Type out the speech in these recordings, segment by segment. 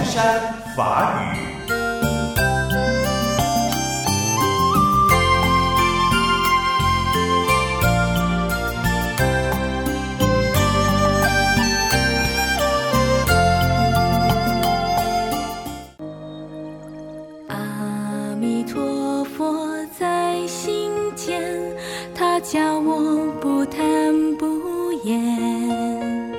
山法语。 阿弥陀佛在心间，他教我不贪不厌。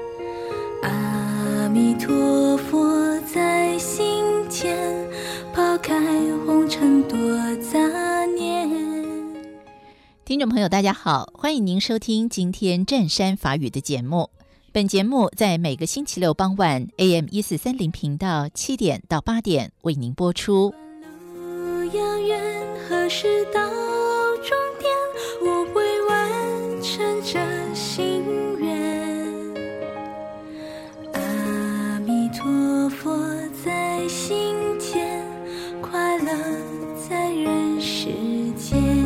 阿弥陀佛在心间，抛开红尘多杂念。 听众朋友大家好，欢迎您收听今天湛山法语的节目。本节目在每个星期六傍晚 AM1430 频道7点到8点为您播出。 路遥远，何时到终点？我会完成这心愿。阿弥陀佛在心间，快乐在人世间。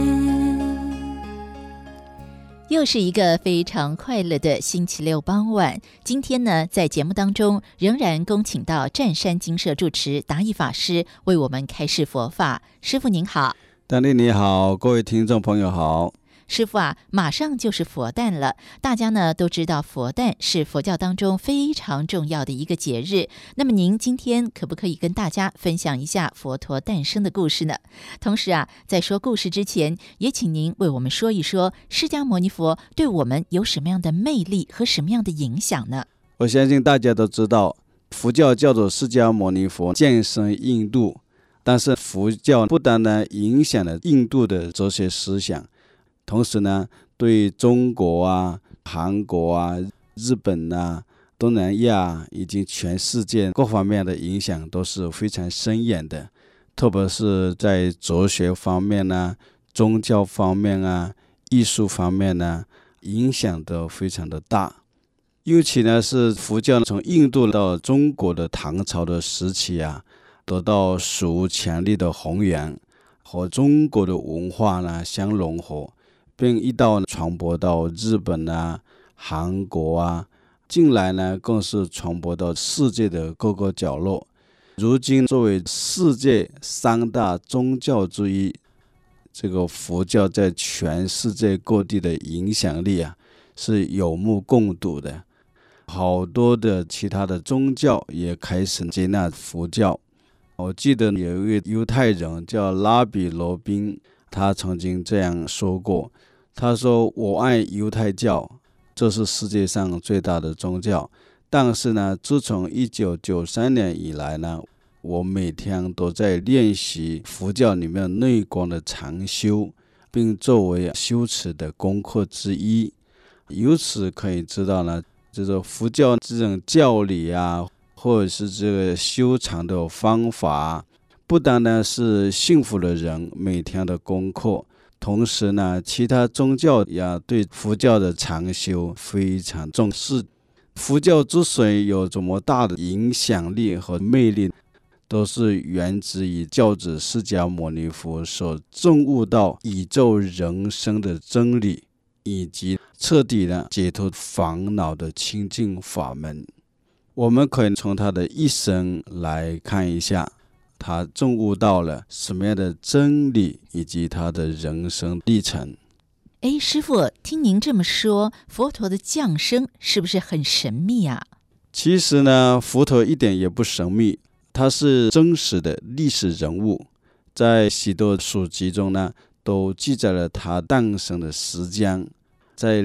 又是一个非常快乐的星期六傍晚。今天呢，在节目当中仍然恭请到湛山精舍住持达义法师为我们开示佛法。师父您好。 丹丽你好，各位听众朋友好。 师父啊，马上就是佛诞了，大家呢都知道佛诞是佛教当中非常重要的一个节日。那么您今天可不可以跟大家分享一下佛陀诞生的故事呢？同时啊，在说故事之前，也请您为我们说一说释迦牟尼佛对我们有什么样的魅力和什么样的影响呢？ 我相信大家都知道，佛教叫做释迦牟尼佛降生印度，但是佛教不单单影响了印度的哲学思想，同时呢，对中国啊、韩国啊、日本啊、东南亚以及全世界各方面的影响都是非常深远的，特别是在哲学方面啊、宗教方面啊、艺术方面啊，影响都非常的大。尤其呢是佛教从印度到中国的唐朝的时期啊，得到史无前例的弘扬，和中国的文化呢相融合，并一道传播到日本啊、韩国啊，近来呢更是传播到世界的各个角落。如今作为世界3大宗教之一，这个佛教在全世界各地的影响力啊是有目共睹的。好多的其他的宗教也开始接纳佛教。我记得有一位犹太人叫拉比罗宾，他曾经这样说过，他说：我爱犹太教，这是世界上最大的宗教，但是呢，自从1993年以来呢，我每天都在练习佛教里面内观的禅修，并作为修持的功课之一。由此可以知道呢，就是佛教这种教理啊，或者是这个修禅的方法，不单单是信佛的人每天的功课，同时呢，其他宗教也对佛教的禅修非常重视。佛教之所以有这么大的影响力和魅力，都是源自于教主释迦牟尼佛所证悟到宇宙人生的真理，以及彻底的解脱烦恼的清净法门。我们可以从他的一生来看一下，他证悟到了什么样的真理，以及他的人生历程。 师父，听您这么说，佛陀的降生是不是很神秘啊？ 其实呢，佛陀一点也不神秘，他是真实的历史人物，在许多书籍中呢，都记载了他诞生的时间，在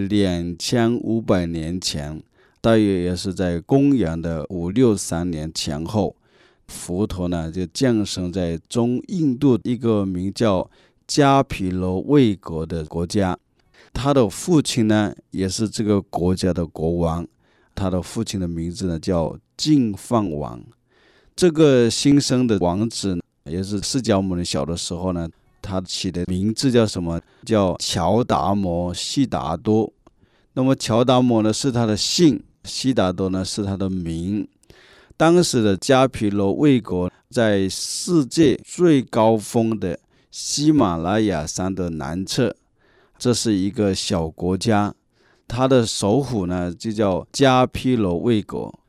2500年前，大约也是在公元的563年前后，佛陀呢就降生在中印度一个名叫迦毗罗卫国的国家。他的父亲呢也是这个国家的国王，他的父亲的名字呢叫净饭王。这个新生的王子也是释迦牟尼小的时候呢，他起的名字叫什么？叫乔达摩悉达多。那么乔达摩呢是他的姓，悉达多呢是他的名。当时的迦毗罗卫国在世界最高峰的喜马拉雅山的南侧，这是一个小国家，它的首府呢就叫迦毗罗卫国。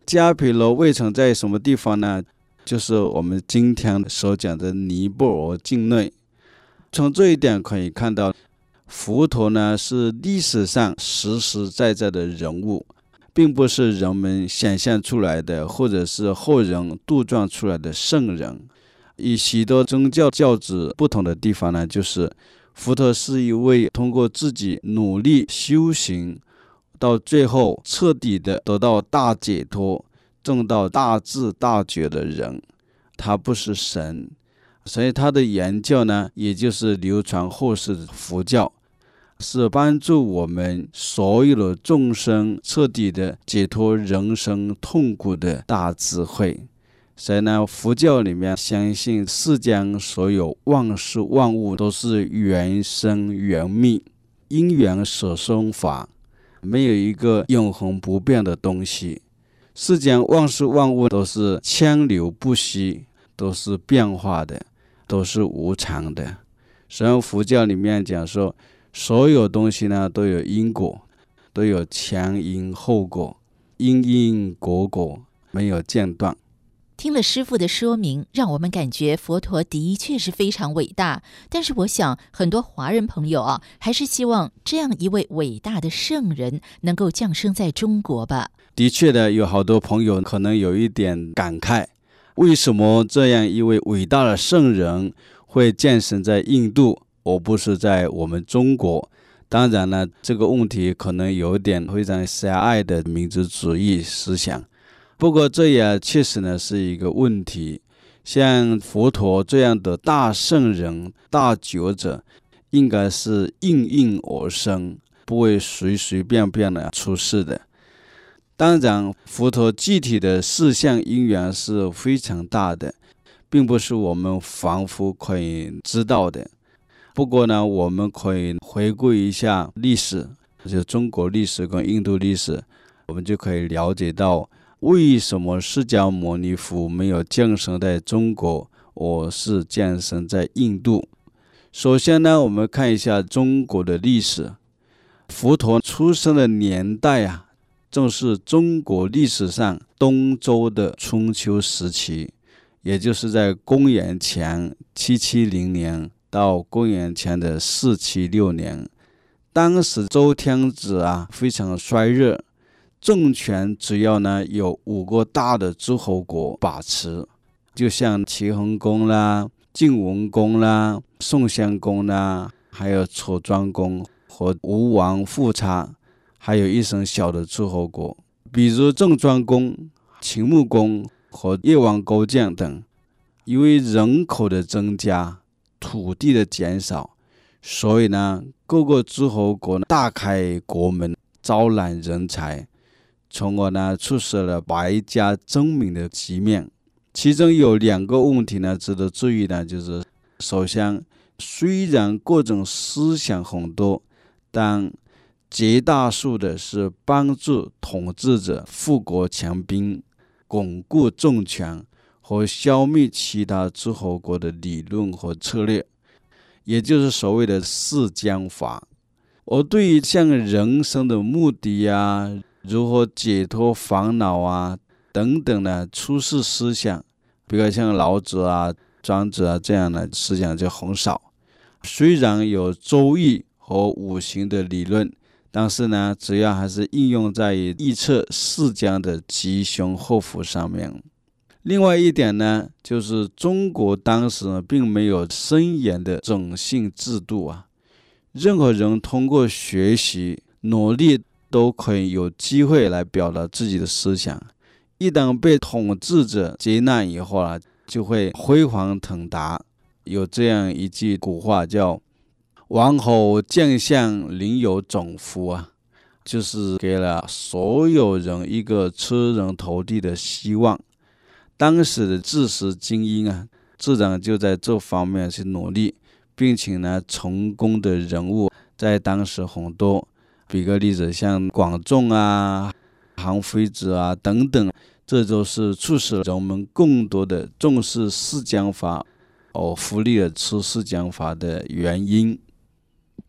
迦毗罗卫城在什么地方呢？就是我们今天所讲的尼泊尔境内。从这一点可以看到，佛陀呢是历史上实实在在的人物，并不是人们想象出来的，或者是后人杜撰出来的圣人。与许多宗教教旨不同的地方呢，就是佛陀是一位通过自己努力修行，到最后彻底的得到大解脱，证到大智大觉的人。他不是神，所以他的言教呢，也就是流传后世的佛教，是帮助我们所有的众生彻底的解脱人生痛苦的大智慧。所以呢，佛教里面相信世间所有万事万物都是缘生缘灭，因缘所生法，没有一个永恒不变的东西。世间万事万物都是川流不息，都是变化的，都是无常的。所以佛教里面讲说，所有东西呢都有因果，都有前因后果，因因果果，没有间断。 听了师父的说明，让我们感觉佛陀的确是非常伟大，但是我想很多华人朋友还是希望这样一位伟大的圣人能够降生在中国吧。 的确的，有好多朋友可能有一点感慨，为什么这样一位伟大的圣人会降生在印度，而不是在我们中国？当然了，这个问题可能有点非常狭隘的民族主义思想，不过这也确实呢是一个问题。像佛陀这样的大圣人、大觉者，应该是应运而生，不会随随便便的出世的。当然，佛陀具体的事项因缘是非常大的，并不是我们凡夫可以知道的。不过呢，我们可以回顾一下历史，就中国历史跟印度历史，我们就可以了解到为什么释迦牟尼佛没有降生在中国，而是降生在印度。首先呢，我们看一下中国的历史。佛陀出生的年代正是中国历史上东周的春秋时期，也就是在公元前770年到公元前的476年。当时周天子非常衰弱，政权主要呢有5个大的诸侯国把持，就像齐桓公啦、晋文公啦、宋襄公啦，还有楚庄公和吴王夫差，还有一省小的诸侯国，比如郑庄公、秦穆公和越王勾践等。因为人口的增加，土地的减少，所以呢，各个诸侯国大开国门，招揽人才，从而呢促使了百家争鸣的局面。其中有2个问题呢值得注意呢，就是首先，虽然各种思想很多，但绝大数的是帮助统治者富国强兵、巩固政权和消灭其他诸侯国的理论和策略，也就是所谓的四将法。而对于像人生的目的如何解脱烦恼等等的出世思想，比如像老子庄子这样的思想就很少。虽然有周易和五行的理论，但是呢，主要还是应用在预测世间的吉凶祸福上面。另外一点呢，就是中国当时并没有森严的种姓制度任何人通过学习努力都可以有机会来表达自己的思想。一旦被统治者接纳以后就会辉煌腾达。有这样一句古话叫王侯将相宁有种乎就是给了所有人一个出人头地的希望。当时的知识精英自然就在这方面去努力，并且呢，成功的人物在当时很多。比个例子，像广仲韩非子等等，这都是促使人们更多的重视四将法，福利了吃四将法的原因。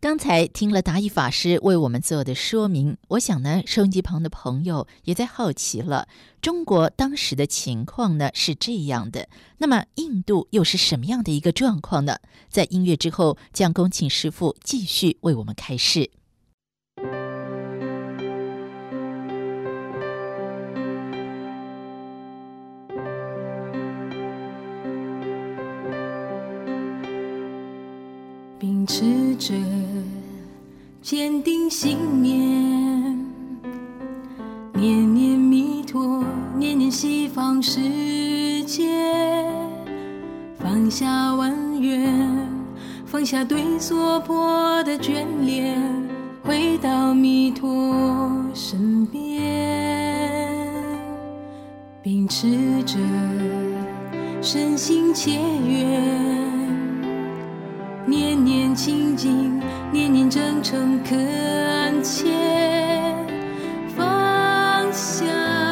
刚才听了达义法师为我们做的说明，我想呢，收音机旁的朋友也在好奇了，中国当时的情况呢是这样的，那么印度又是什么样的一个状况呢？在音乐之后，将恭请师父继续为我们开示。 秉持着坚定信念，念念弥陀，念念西方世界，放下万缘，放下对所迫的眷恋，回到弥陀身边。秉持着身心切愿，念念清净，念念真诚恳切，放下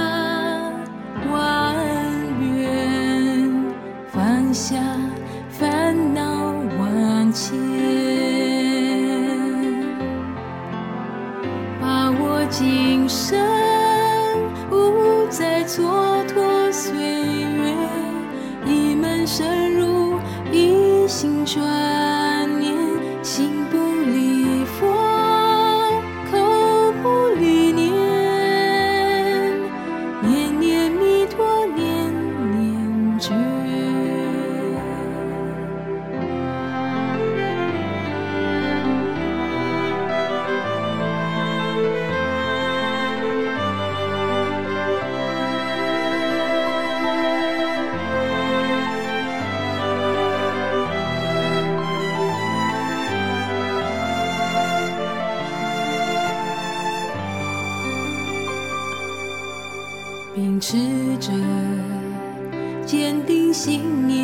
万缘，放下烦恼万千，把握今生，无再蹉跎岁月，一门深入，一心专念，心不离佛，口不离念，念念弥陀，念念觉。秉持着坚定信念，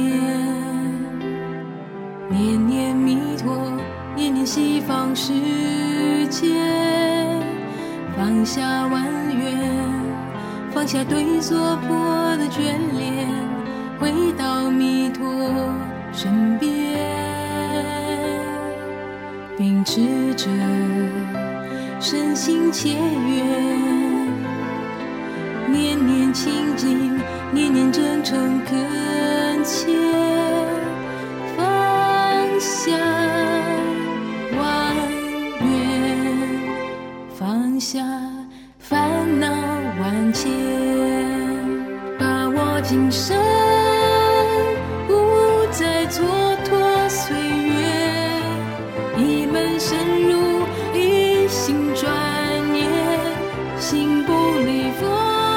念念弥陀，念念西方世界，放下万缘，放下对所迫的眷恋，回到弥陀身边。秉持着身心切愿，念念清净，念念真诚恳切，放下万缘，放下烦恼万千，把握今生，无再蹉跎岁月，一门深入，一心专念，心不离佛，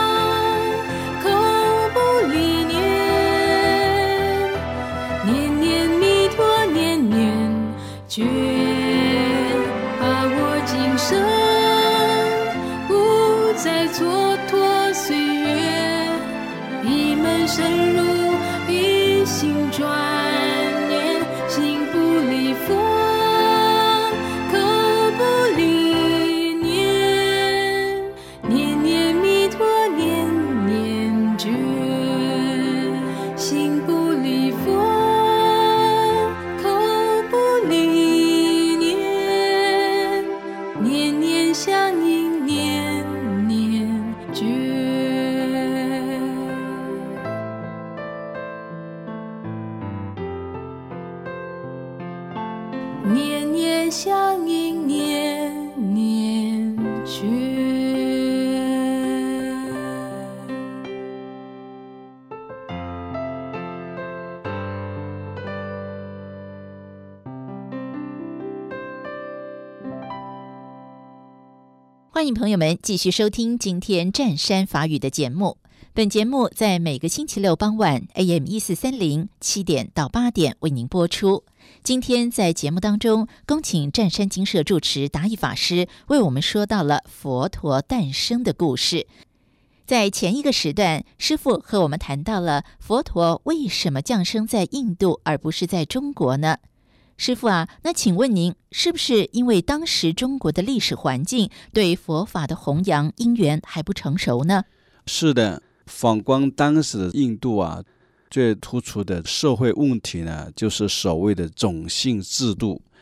觉，把握今生，无再蹉跎岁月，一门深入，一心专念，心不离佛，口不离念，念念弥陀，念念觉，心不离佛，相应，念念觉，念念相应，念念觉。 欢迎朋友们继续收听今天湛山法语的节目。本节目在每个星期六傍晚 AM1430 7点到8点为您播出。今天在节目当中，恭请湛山精舍住持达义法师为我们说到了佛陀诞生的故事。在前一个时段，师父和我们谈到了佛陀为什么降生在印度而不是在中国呢？师父啊，那请问您是不是因为当时中国的历史环境对佛法的弘扬因缘还不成熟呢？ 是的，反观当时的印度啊，最突出的社会问题呢，就是所谓的种姓制度。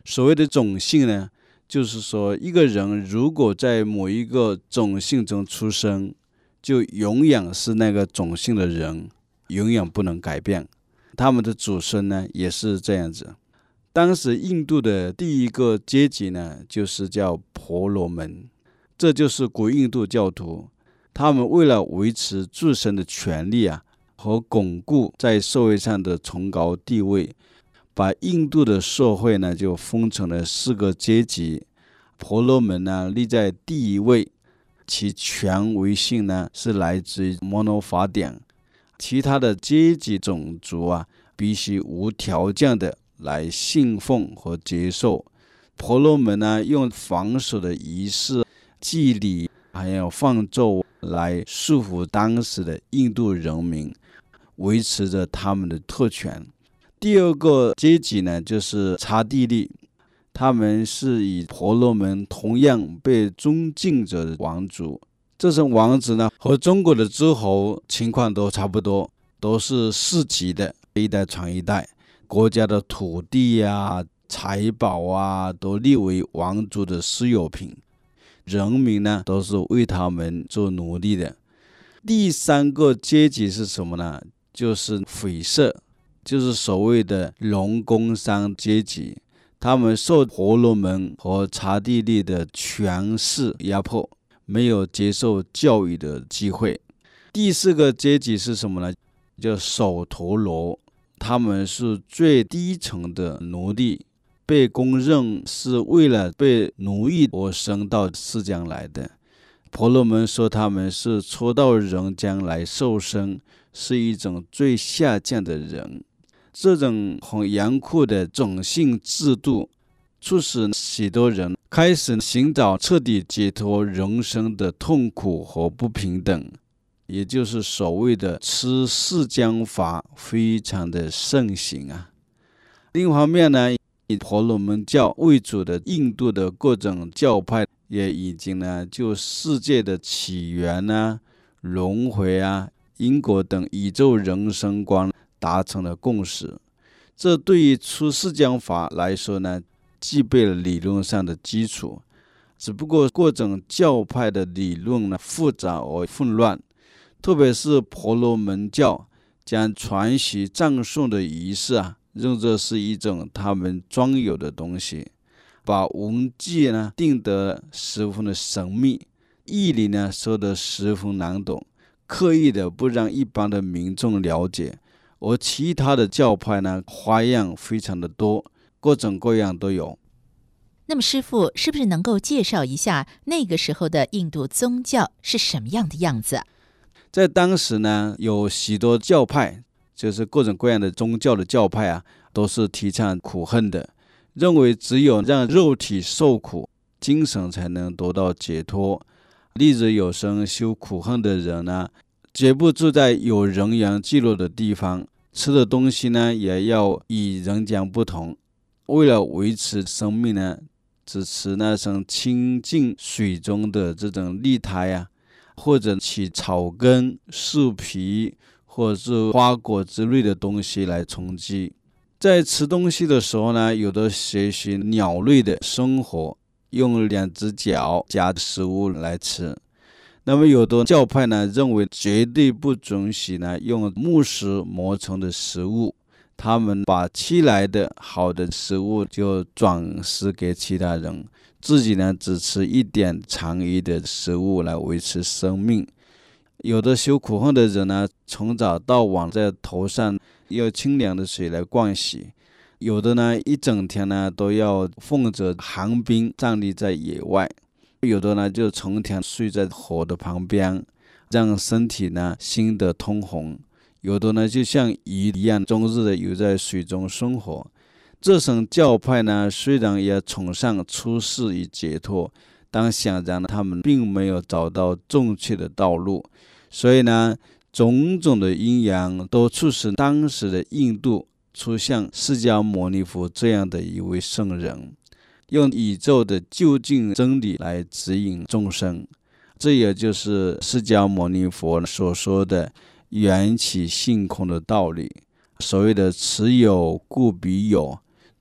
所谓的种姓呢，就是说一个人如果在某一个种姓中出生，就永远是那个种姓的人，永远不能改变。他们的祖孙呢也是这样子。当时印度的第一个阶级呢，就是叫婆罗门，这就是古印度教徒。他们为了维持自身的权利和巩固在社会上的崇高地位，把印度的社会呢就分成了4个阶级。婆罗门呢立在第一位，其权威性呢是来自于摩罗法典。其他的阶级种族必须无条件的来信奉和接受。婆罗门呢用繁琐的仪式、祭礼还有放咒来束缚当时的印度人民，维持着他们的特权。第二个阶级呢就是刹帝利，他们是与婆罗门同样被尊敬着的王族。这种王子呢和中国的诸侯情况都差不多，都是世袭的，一代传一代，国家的土地财宝都列为王族的私有品，人民呢都是为他们做奴隶的。第3个阶级是什么呢？就是匪舍，就是所谓的农工商阶级。他们受婆罗门和刹帝利的权势压迫，没有接受教育的机会。第4个阶级是什么呢？叫首陀罗，他们是最低层的奴隶，被公认是为了被奴役而生到世间来的。婆罗门说他们是初到人间来受生，是一种最下贱的人。这种很严酷的种姓制度，促使许多人开始寻找彻底解脱人生的痛苦和不平等，也就是所谓的吃世间法非常的盛行另一方面呢，以婆罗门教为主的印度的各种教派也已经呢就世界的起源轮回因果等宇宙人生观达成了共识。这对于出世间法来说呢，具备了理论上的基础，只不过各种教派的理论呢复杂而混乱，特别是婆罗门教将传习葬送的仪式认作是一种他们专有的东西，把文字呢定得十分的神秘，义理呢说得十分难懂，刻意的不让一般的民众了解。而其他的教派呢花样非常的多，各种各样都有。 那么师父是不是能够介绍一下那个时候的印度宗教是什么样的样子？ 在当时呢，有许多教派，就是各种各样的宗教的教派都是提倡苦恨的，认为只有让肉体受苦，精神才能得到解脱。例如有生修苦恨的人呢，绝不住在有人烟聚落的地方，吃的东西呢也要与人间不同。为了维持生命呢，只吃那种清净水中的这种栗苔或者取草根、树皮或者是花果之类的东西来充饥。在吃东西的时候呢，有的学习鸟类的生活，用2只脚夹食物来吃。那么有的教派呢认为绝对不准许呢用木石磨成的食物，他们把吃来的好的食物就转食给其他人，自己呢只吃一点残余的食物来维持生命。有的修苦恨的人呢，从早到晚在头上要清凉的水来灌洗，有的呢一整天呢都要奉着寒冰站立在野外，有的呢就成天睡在火的旁边，让身体呢熏得通红，有的呢就像鱼一样终日的游在水中生活。这种教派呢虽然也崇尚出世与解脱，但显然他们并没有找到正确的道路。所以呢，种种的因缘都促使当时的印度出现释迦牟尼佛这样的一位圣人，用宇宙的究竟真理来指引众生。这也就是释迦牟尼佛所说的缘起性空的道理。所谓的此有故彼有，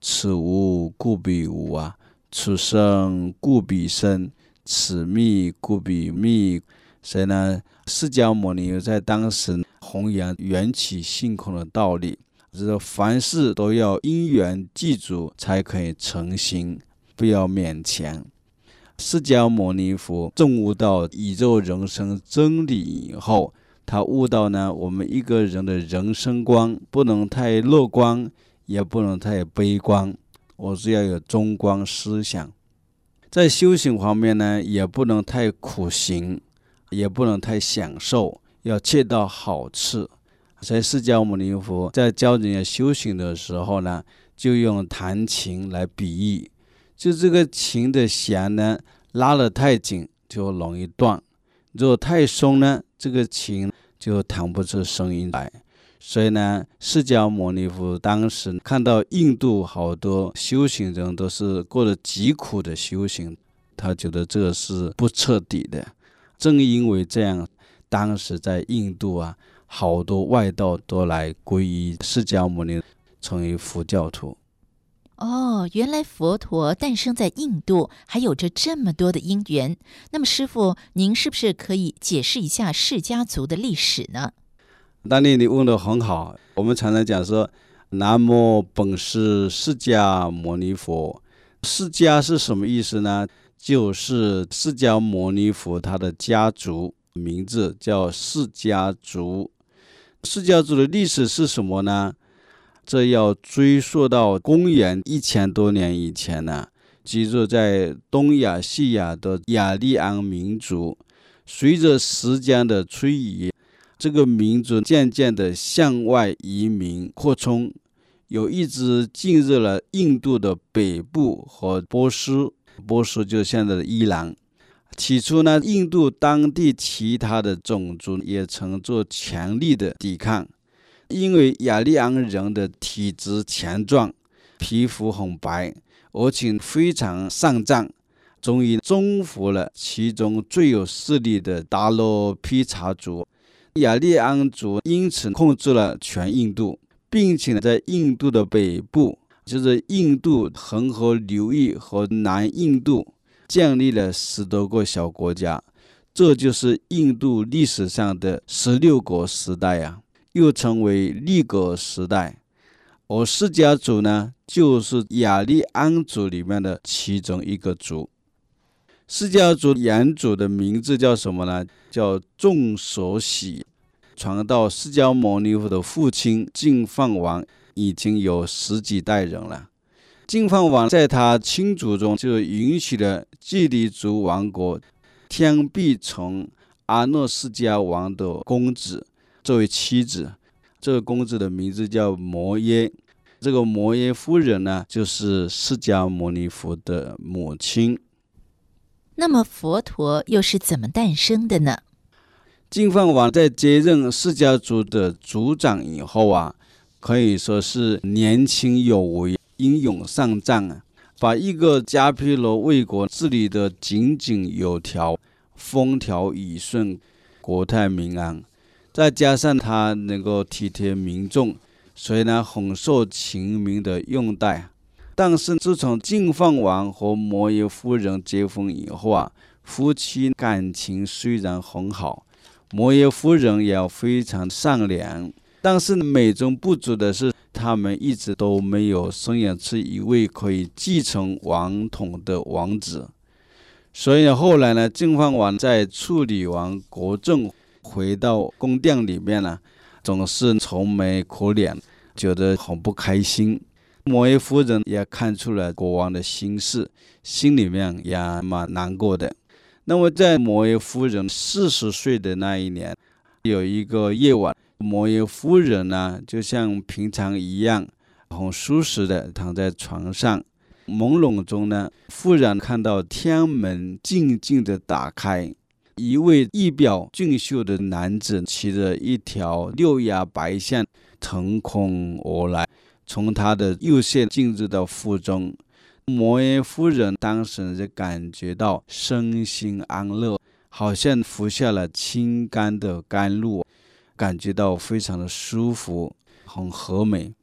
此无故彼无啊，此生故彼生，此密故彼密。所以呢，释迦牟尼在当时弘扬缘起性空的道理，就是凡事都要因缘具足才可以成行，不要勉强。释迦牟尼佛证悟到宇宙人生真理以后，他悟到呢，我们一个人的人生观不能太乐观，也不能太悲观，我是要有中观思想。在修行方面呢，也不能太苦行，也不能太享受，要切到好处。所以释迦牟尼佛在教人家修行的时候呢，就用弹琴来比喻，就这个琴的弦呢，拉得太紧就容易断，如果太松呢，这个琴就弹不出声音来。所以呢，释迦牟尼佛当时看到印度好多修行人都是过得极苦的修行，他觉得这个是不彻底的。正因为这样，当时在印度啊，好多外道都来皈依释迦牟尼，成为佛教徒。 哦，原来佛陀诞生在印度，还有着这么多的因缘。那么师父，您是不是可以解释一下释迦族的历史呢？ 当年你问得很好，我们常常讲说，南无本师释迦牟尼佛。释迦是什么意思呢？就是释迦牟尼佛他的家族名字叫释迦族。释迦族的历史是什么呢？这要追溯到公元1000多年以前呢，居住在东亚西亚的雅利安民族，随着时间的推移，这个民族渐渐的向外移民扩充，有一直进入了印度的北部和波斯，波斯就现在的伊朗。起初呢，印度当地其他的种族也曾做强力的抵抗，因为雅利安人的体质强壮，皮肤很白，而且非常善战，终于征服了其中最有势力的达罗毗荼族。雅利安族因此控制了全印度，并且在印度的北部，就是印度恒河流域和南印度，建立了10多个小国家。这就是印度历史上的16国时代啊，又称为立国时代。而释迦族呢，就是雅利安族里面的其中一个族。释迦族原主的名字叫什么呢？叫众所喜。传到释迦牟尼佛的父亲净饭王已经有10几代人了。净饭王在他亲族中就允许了迦离族王国天臂城阿耨释迦王的公子作为妻子，这个公子的名字叫摩耶。这个摩耶夫人呢，就是释迦牟尼佛的母亲。 那么佛陀又是怎么诞生的呢？ 净饭王在接任释迦族的族长以后啊，可以说是年轻有为，英勇善战啊，把一个迦毗罗卫国治理得井井有条，风调雨顺，国泰民安。再加上他能够体贴民众，所以呢，很受秦民的拥戴。但是自从净饭王和摩耶夫人结婚以后啊，夫妻感情虽然很好，摩耶夫人也非常善良，但是美中不足的是，他们一直都没有生养出一位可以继承王统的王子。所以后来呢，净饭王在处理完国政，回到宫殿里面呢，总是愁眉苦脸，觉得很不开心。摩耶夫人也看出了国王的心事，心里面也蛮难过的。那么在摩耶夫人40岁的那一年，有一个夜晚，摩耶夫人呢，就像平常一样，很舒适的躺在床上，朦胧中呢，忽然看到天门静静的打开，一位仪表俊秀的男子骑着一条6牙白象腾空而来，从他的右线进入到腹中。摩耶夫人当时就感觉到身心安乐，好像服下了清甘的甘露，感觉到非常的舒服，很和美。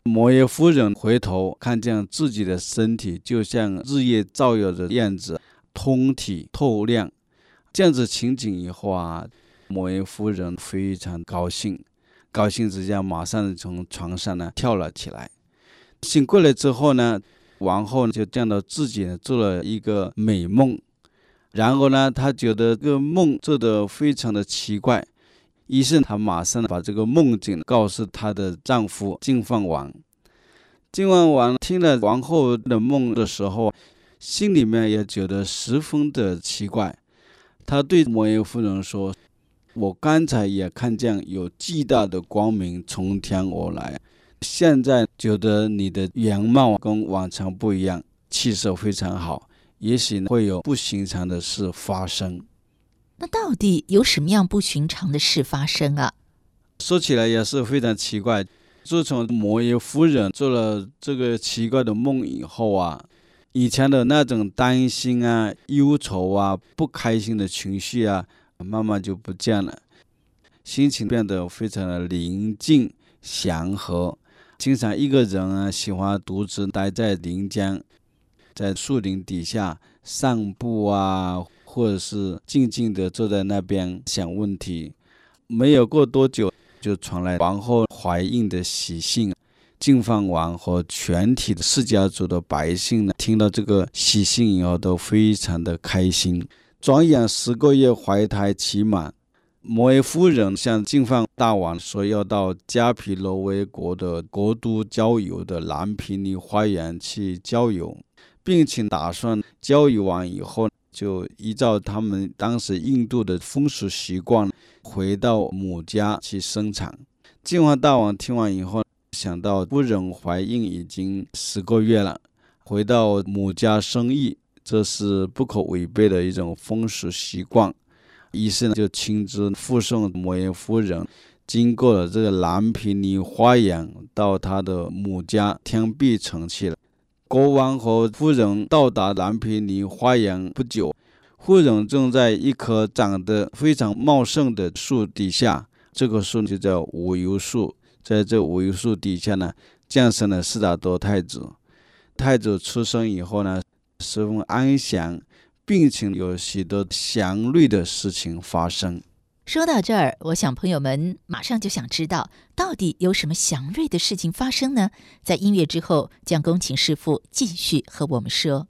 摩耶夫人回头看见自己的身体就像日夜照耀的样子，通体透亮。这样子情景以后啊，摩耶夫人非常高兴，高兴之下马上从床上呢跳了起来。醒过来之后呢，王后就见到自己做了一个美梦，然后呢，她觉得这个梦做得非常的奇怪，于是她马上把这个梦境告诉她的丈夫净饭王。净饭王听了王后的梦的时候，心里面也觉得十分的奇怪。他对摩耶夫人说：“我刚才也看见有巨大的光明从天而来，现在觉得你的样貌跟往常不一样，气色非常好，也许会有不寻常的事发生。” 那到底有什么样不寻常的事发生啊？ 说起来也是非常奇怪。自从摩耶夫人做了这个奇怪的梦以后啊，以前的那种担心啊、忧愁啊、不开心的情绪啊，慢慢就不见了，心情变得非常的宁静祥和。经常一个人啊，喜欢独自待在林间，在树林底下散步啊，或者是静静的坐在那边想问题。没有过多久，就传来王后怀孕的喜讯。净饭王和全体的释迦族的百姓呢，听到这个喜讯以后都非常的开心。转眼10个月怀胎期满，摩耶夫人向净饭大王说要到迦毗罗卫国的国都郊游的蓝毗尼花园去郊游，并且打算郊游完以后就依照他们当时印度的风俗习惯回到母家去生产。净饭大王听完以后，想到夫人怀孕已经10个月了，回到母家生育，这是不可违背的一种风俗习惯。于是就亲自护送摩耶夫人经过了这个蓝毗尼花园，到他的母家天碧城去了。国王和夫人到达蓝毗尼花园不久，夫人正在一棵长得非常茂盛的树底下，这棵树就叫无忧树。在这无忧树底下呢，降生了悉达多太子。太子出生以后呢，十分安详，并且有许多祥瑞的事情发生。 说到这儿，我想朋友们马上就想知道，到底有什么祥瑞的事情发生呢？在音乐之后，将恭请师父继续和我们说。